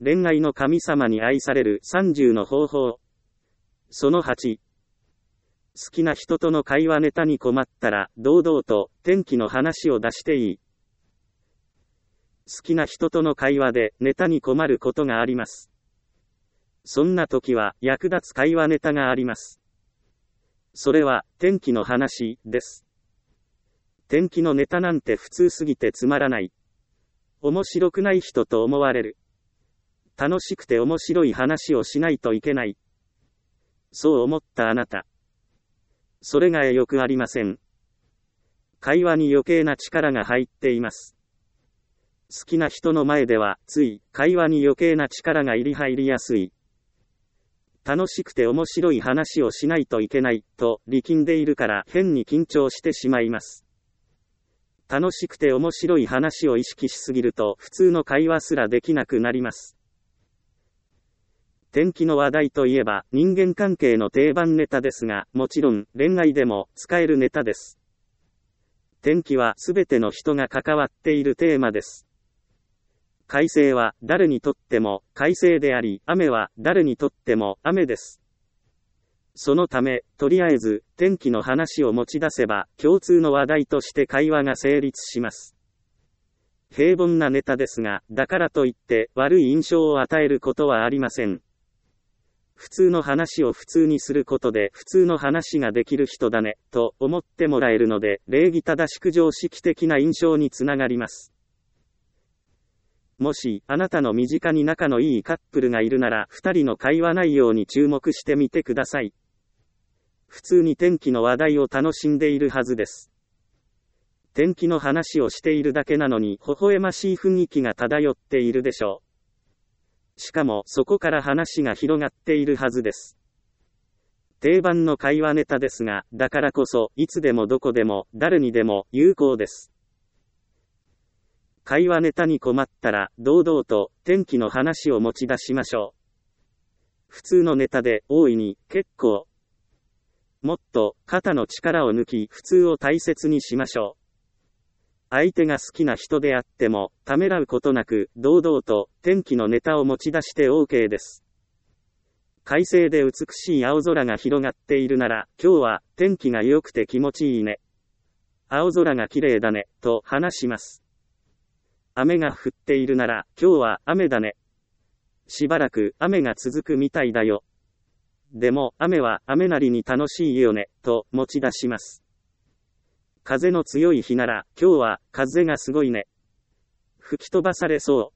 恋愛の神様に愛される30の方法。その8。好きな人との会話ネタに困ったら、堂々と天気の話を出していい。好きな人との会話でネタに困ることがあります。そんな時は役立つ会話ネタがあります。それは天気の話です。天気のネタなんて普通すぎてつまらない。面白くない人と思われる。楽しくて面白い話をしないといけない。そう思ったあなた。それがよくありません。会話に余計な力が入っています。好きな人の前では、つい、会話に余計な力が入りやすい。楽しくて面白い話をしないといけない、と力んでいるから変に緊張してしまいます。楽しくて面白い話を意識しすぎると、普通の会話すらできなくなります。天気の話題といえば、人間関係の定番ネタですが、もちろん、恋愛でも使えるネタです。天気はすべての人が関わっているテーマです。快晴は誰にとっても快晴であり、雨は誰にとっても雨です。そのため、とりあえず天気の話を持ち出せば共通の話題として会話が成立します。平凡なネタですが、だからといって悪い印象を与えることはありません。普通の話を普通にすることで普通の話ができる人だね、と思ってもらえるので、礼儀正しく常識的な印象につながります。もし、あなたの身近に仲のいいカップルがいるなら、二人の会話内容に注目してみてください。普通に天気の話題を楽しんでいるはずです。天気の話をしているだけなのに、微笑ましい雰囲気が漂っているでしょう。しかも、そこから話が広がっているはずです。定番の会話ネタですが、だからこそ、いつでもどこでも、誰にでも、有効です。会話ネタに困ったら、堂々と天気の話を持ち出しましょう。普通のネタで、大いに、結構。もっと、肩の力を抜き、普通を大切にしましょう。相手が好きな人であっても、ためらうことなく、堂々と天気のネタを持ち出して OK です。快晴で美しい青空が広がっているなら、今日は天気が良くて気持ちいいね。青空が綺麗だね、と話します。雨が降っているなら、今日は雨だね。しばらく雨が続くみたいだよ。でも、雨は雨なりに楽しいよね、と持ち出します。風の強い日なら、今日は風がすごいね。吹き飛ばされそう。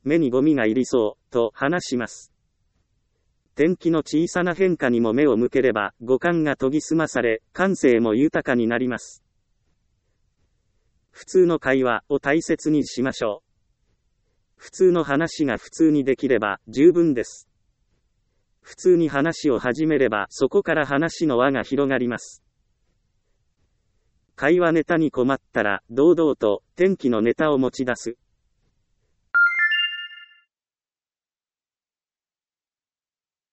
目にゴミが入りそう、と話します。天気の小さな変化にも目を向ければ、五感が研ぎ澄まされ、感性も豊かになります。普通の会話を大切にしましょう。普通の話が普通にできれば十分です。普通に話を始めればそこから話の輪が広がります。会話ネタに困ったら堂々と天気のネタを持ち出す。